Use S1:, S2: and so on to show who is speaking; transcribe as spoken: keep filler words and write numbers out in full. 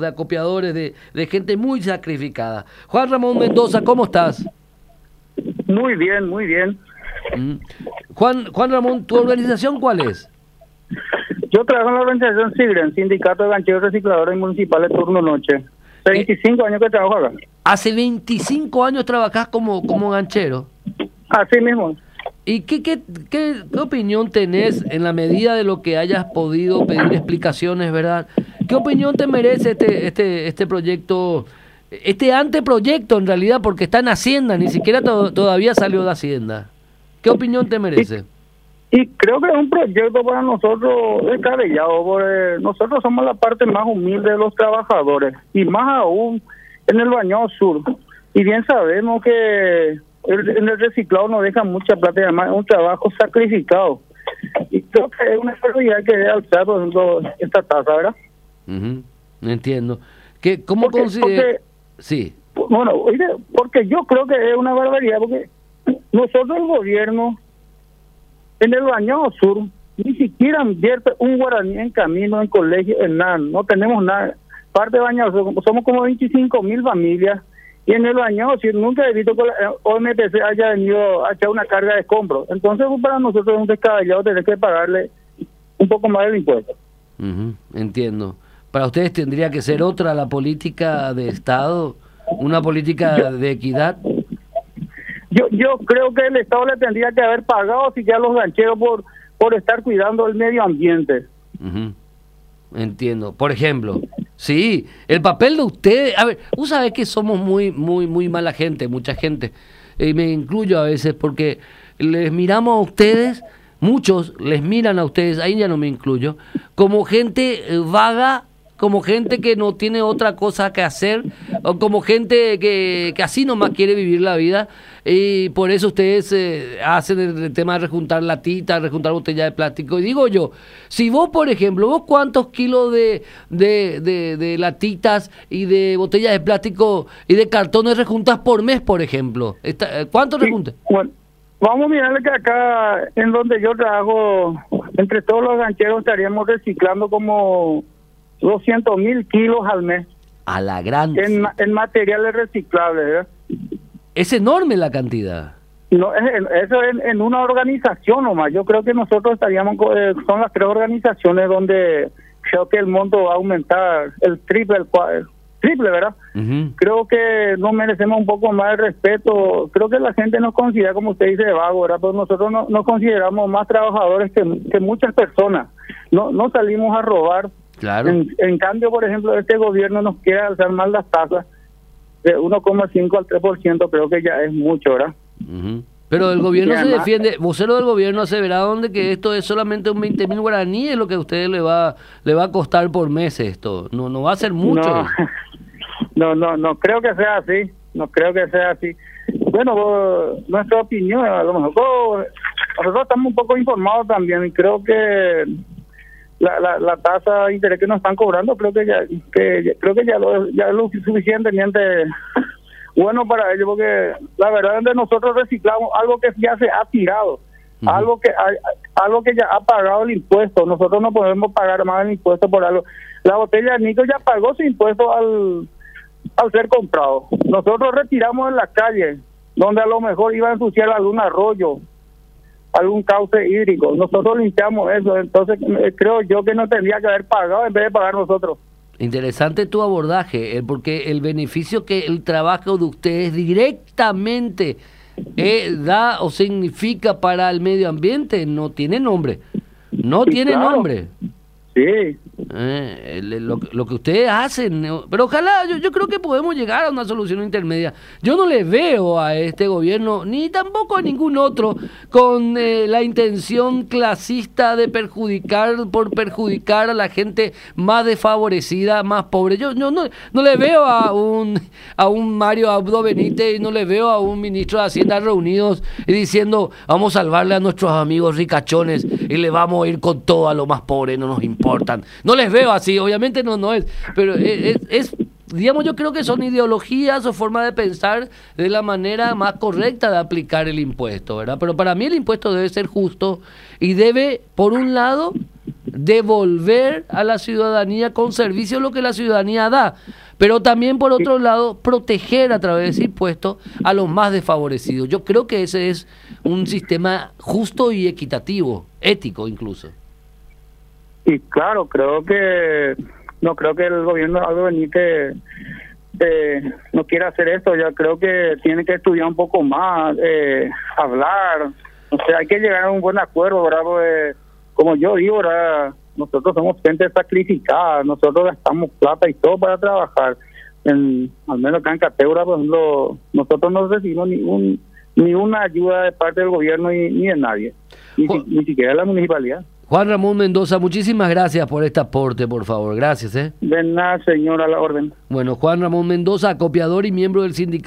S1: de acopiadores, de, de gente muy sacrificada. Juan Ramón Mendoza, ¿cómo estás?
S2: Muy bien, muy bien.
S1: Mm. Juan, Juan Ramón, ¿tu organización cuál es?
S2: Yo trabajo en la organización SIGREN, Sindicato de Gancheros Recicladores Municipales Turno Noche. veinticinco años que trabajo acá.
S1: Hace veinticinco años trabajás como, como ganchero.
S2: Así mismo.
S1: ¿Y qué, qué, qué, qué opinión tenés en la medida de lo que hayas podido pedir explicaciones, verdad? ¿Qué opinión te merece este, este, este proyecto, este anteproyecto en realidad, porque está en Hacienda, ni siquiera to- todavía salió de Hacienda? ¿Qué opinión te merece?
S2: Y, y creo que es un proyecto para nosotros descabellado, porque nosotros somos la parte más humilde de los trabajadores, y más aún en el Bañado Sur. Y bien sabemos que el, en el reciclado nos deja mucha plata y además es un trabajo sacrificado. Y creo que es una prioridad que debe alzar, por ejemplo, esta tasa, ¿verdad?
S1: Uh-huh. Entiendo. ¿Qué, ¿Cómo
S2: Porque-
S1: consideras?
S2: porque-
S1: Sí.
S2: Bueno, oye, porque yo creo que es una barbaridad, porque nosotros el gobierno en el Bañado Sur ni siquiera invierte un guaraní en camino, en colegio, en nada, no tenemos nada. Parte de Bañado Sur, somos como veinticinco mil familias, y en el Bañado Sur nunca he visto que la O M P C haya venido a echar una carga de escombros. Entonces, pues, para nosotros es un descabellado tener que pagarle un poco más del impuesto.
S1: Uh-huh. Entiendo. Para ustedes tendría que ser otra la política de Estado, una política de equidad.
S2: Yo yo creo que el Estado le tendría que haber pagado siquiera a los gancheros por por estar cuidando el medio ambiente.
S1: Uh-huh. Entiendo. Por ejemplo, sí, el papel de ustedes, a ver, vos sabés que somos muy, muy, muy mala gente, mucha gente, y me incluyo a veces porque les miramos a ustedes, muchos les miran a ustedes, ahí ya no me incluyo, como gente eh, vaga, como gente que no tiene otra cosa que hacer, o como gente que, que así nomás quiere vivir la vida, y por eso ustedes eh, hacen el, el tema de rejuntar latitas, rejuntar botellas de plástico. Y digo yo, si vos, por ejemplo, vos cuántos kilos de, de, de, de latitas y de botellas de plástico y de cartones rejuntas por mes, por ejemplo, Está, ¿cuántos
S2: Sí,
S1: rejuntas?
S2: bueno, vamos a mirarle que acá, en donde yo trabajo, entre todos los gancheros estaríamos reciclando como doscientos mil kilos al mes
S1: A la gran...
S2: en, ma- en materiales reciclables, ¿verdad?
S1: Es enorme la cantidad.
S2: No, es- es- eso en, en una organización nomás. Yo creo que nosotros estaríamos, co- eh, son las tres organizaciones donde creo que el monto va a aumentar el triple, el, cua- el triple, ¿verdad?
S1: Uh-huh.
S2: Creo que nos merecemos un poco más de respeto. Creo que la gente nos considera, como usted dice, vago, ¿verdad? Pero nosotros no, nos consideramos más trabajadores que, que muchas personas. No, no salimos a robar.
S1: Claro.
S2: En, en cambio, por ejemplo, este gobierno nos quiere alzar más las tasas de uno coma cinco al tres por ciento, creo que ya es mucho, ¿verdad?
S1: Uh-huh. Pero el gobierno
S2: Y
S1: se
S2: además-
S1: defiende, vocero del gobierno aseveraron de que esto es solamente un veinte mil guaraníes lo que a ustedes le va le va a costar por mes esto, no no va a ser mucho.
S2: No, no, no, no creo que sea así, no creo que sea así. Bueno, vos, nuestra opinión, a lo mejor vos, nosotros estamos un poco informados también y creo que la, la, la tasa de interés que nos están cobrando, creo que ya, que ya- creo que ya lo, ya es lo suficientemente bueno para ellos, porque la verdad es que nosotros reciclamos algo que ya se ha tirado,
S1: Ujú.
S2: algo que ha- algo que ya ha pagado el impuesto. Nosotros no podemos pagar más el impuesto por algo. La botella de Nico ya pagó su impuesto al al ser comprado. Nosotros retiramos en la calle, donde a lo mejor iba a ensuciar algún arroyo, algún cauce hídrico. Nosotros limpiamos eso, entonces eh, creo yo que no tendría que haber pagado en vez de pagar nosotros.
S1: Interesante tu abordaje, eh, porque el beneficio que el trabajo de ustedes directamente eh, da o significa para el medio ambiente no tiene nombre, no
S2: Sí,
S1: tiene
S2: claro.
S1: nombre.
S2: Sí,
S1: Eh, el- lo, lo que ustedes hacen, eh, pero ojalá, yo, yo creo que podemos llegar a una solución intermedia. Yo no le veo a este gobierno, ni tampoco a ningún otro, con eh, la intención clasista de perjudicar, por perjudicar a la gente más desfavorecida, más pobre. Yo, yo no, no le veo a un, a un Mario Abdo Benítez y no le veo a un ministro de Hacienda reunidos y diciendo, vamos a salvarle a nuestros amigos ricachones y le vamos a ir con todo a lo más pobre, no nos importan. No les veo así, obviamente no, no es, pero es, es, es, digamos, yo creo que son ideologías o forma de pensar de la manera más correcta de aplicar el impuesto, ¿verdad? Pero para mí el impuesto debe ser justo y debe, por un lado, devolver a la ciudadanía con servicio lo que la ciudadanía da, pero también por otro lado proteger a través de impuestos a los más desfavorecidos. Yo creo que ese es un sistema justo y equitativo, ético incluso.
S2: Y claro, creo que no creo que el gobierno de Aldo Benítez eh, no quiera hacer esto. Ya creo que tiene que estudiar un poco más, eh, hablar. O sea, hay que llegar a un buen acuerdo, ¿verdad? Porque, como yo digo, ¿verdad? Nosotros somos gente sacrificada, nosotros gastamos plata y todo para trabajar. En, al menos acá en Cateura, por ejemplo, nosotros no recibimos ningún, ni una ayuda de parte del gobierno ni, ni de nadie, ni,
S1: Juan,
S2: ni siquiera de la municipalidad.
S1: Juan Ramón Mendoza, muchísimas gracias por este aporte, por favor. Gracias, ¿eh?
S2: De nada, señor, a la orden.
S1: Bueno, Juan Ramón Mendoza, acopiador y miembro del sindicato.